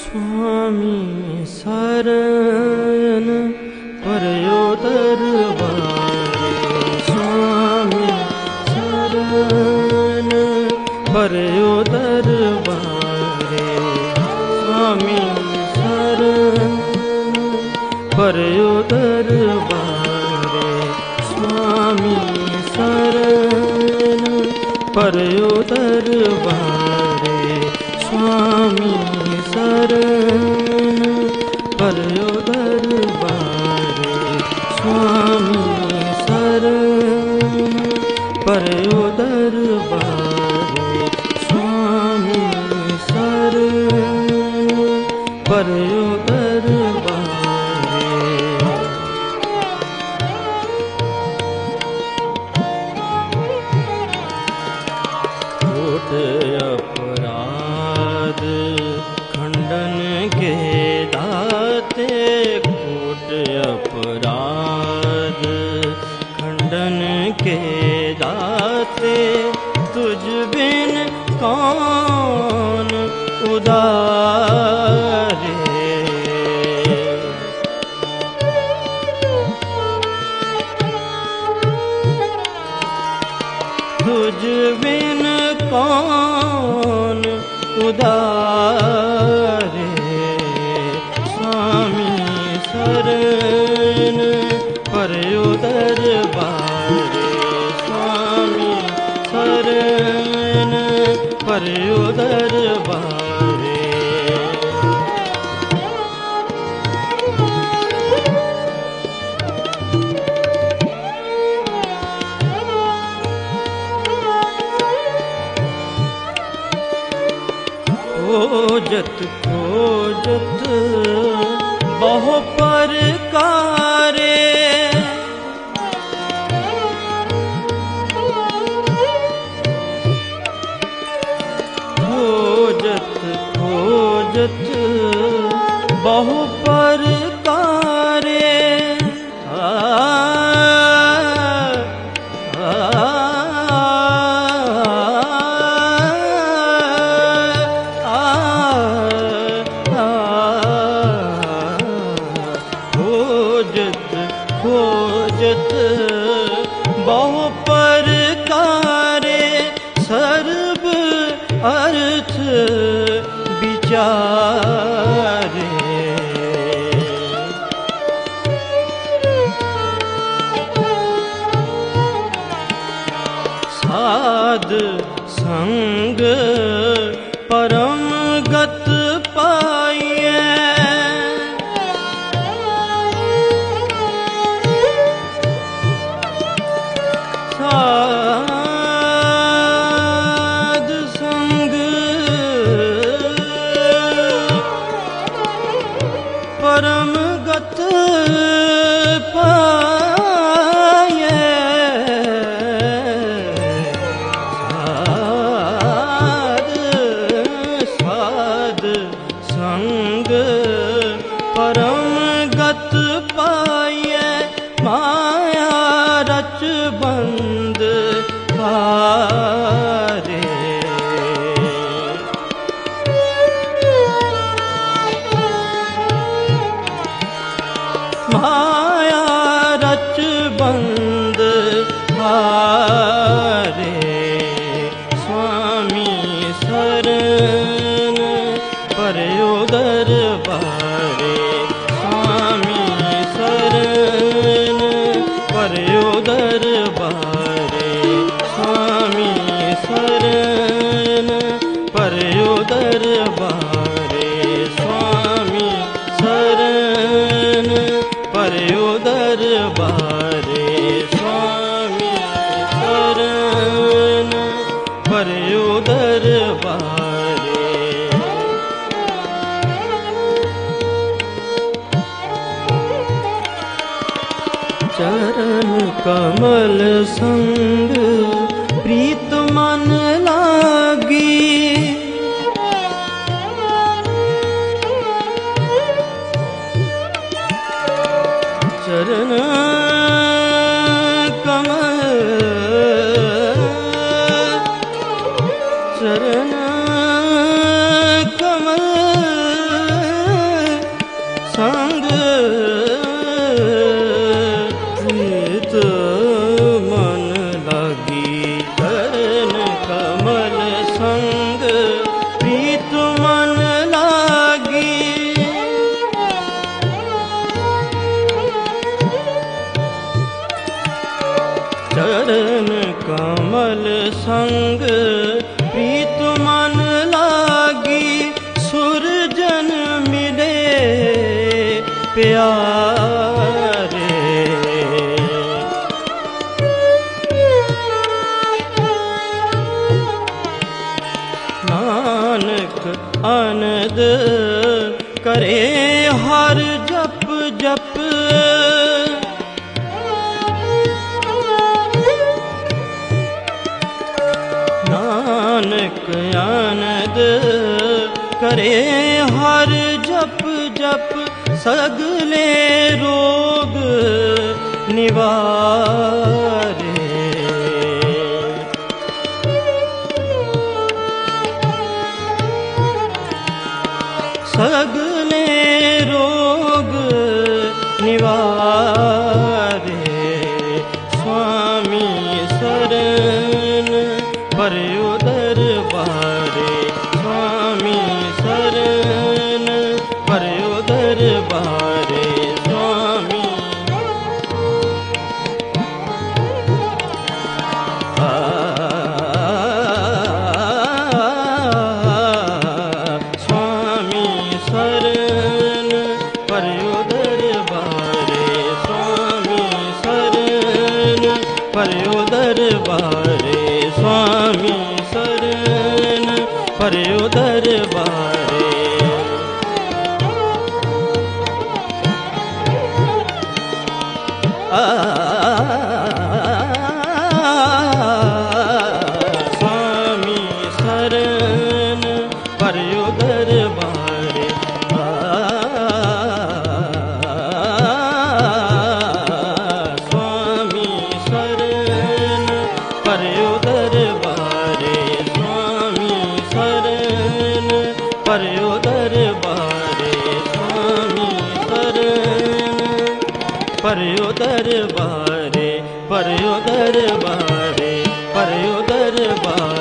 स्वामी शरण परयो दरबारे, स्वामी शरण परयो दरबारे, स्वामी शरण परयो दरबारे, स्वामी शरण परयो दरबारे, स्वामी शरण परयो दरबारे, स्वामी शरण परयो दरबारे, स्वामी शरण परयो दरबारे। कोट अपराध खंडन के दाते, कोट अपराध खंडन के दाते, तुझ बिन कौन उदारे। तुझ बिन कौन उदारे, स्वामी शरण परयो दरबारे, स्वामी शरण परयो दरबारे। खोजत खोजत बहु परकारे, खोजत खोजत बहु परकारे, खोजत बहु परकारे, सर्व अर्थ विचारे। साध संग परम गत पाइए, साध संग परम गत पाए, साध संग परम गत पाए, माया रच बंद हारे। माया रच बंद हारे, स्वामी शरण परयो दरबारे, स्वामी शरण परयो दरबारे, स्वामी शरण परयो दरबारे, स्वामी शरण परयो दरबारे, स्वामी शरण परयो दरबारे। चरण कमल संग प्रीत मन लागी, चरण कमल चरण कमल प्रीत मन लागी, सुरजन मिले प्यारे। नानक आनंद करे हर जप जप, नानक आनंद करे हर जप जप, सगले रोग निवारे। सगले रोग निवारे। स्वामी शरण पर्यो दरबारे, स्वामी शरण पर्यो दरबारे। स्वामी स्वामी शरण पर्यो दरबारे, स्वामी शरण पर्यो दरबारे। स्वामी शरण पर्यो दरबारे। स्वामी शरण पर्यो दरबारे। स्वामी शरण पर्यो दरबारे। स्वामी शरण पर्यो दरबारे। स्वामी शरण पर्यो दरबारे। पर्यो दरबारे। पर्यो दरबारे।